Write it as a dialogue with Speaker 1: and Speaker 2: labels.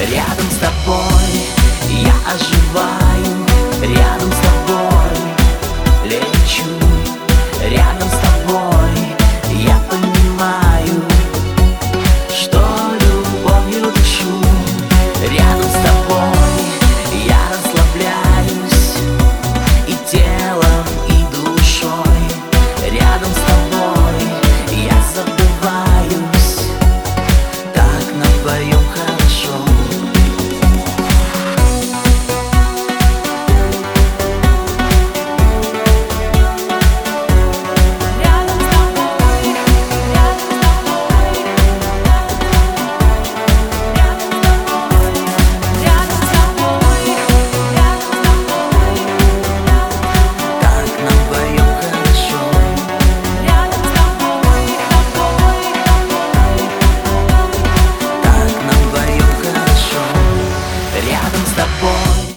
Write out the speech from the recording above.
Speaker 1: Рядом с тобой я оживаю, рядом с тобой лечу, рядом с тобой я понимаю, что любовью дышу. Рядом с тобой я расслабляюсь и телом, и душой. Рядом с тобой я забываюсь, так на твоем